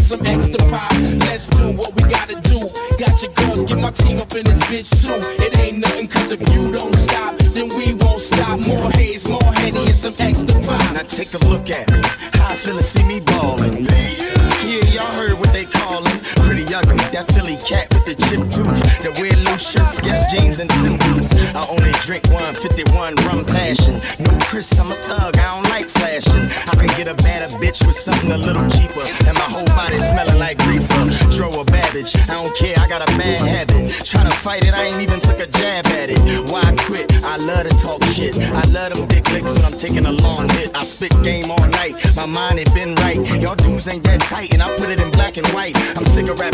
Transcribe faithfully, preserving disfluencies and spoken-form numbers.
some extra pop. Let's do what we gotta do. Got your girls, get my team up in this bitch too. It ain't nothing, cause if you don't stop, then we won't stop. More haze, more Henny, and some extra pop. Now take a look at me, how I feel to see me ballin'. Yeah, y'all heard what they callin'. Pretty ugly, that Philly cat with the chip tooth. That wear loose shirts, Guess jeans and Tim boots. I only drink one fifty-one rum passion. No Chris, I'm a thug, I don't like flashing. I can get a badder bitch with something a little cheaper. And my whole body smelling like reefer. Throw a babbage, I don't care, I got a bad habit. Try to fight it, I ain't even took a jab at it. Why quit? I love to talk shit. I love them dick licks when I'm taking a long hit. I spit game all night, my mind ain't been right. Y'all dudes ain't that tight, and I put it in black and white. I'm sick of rap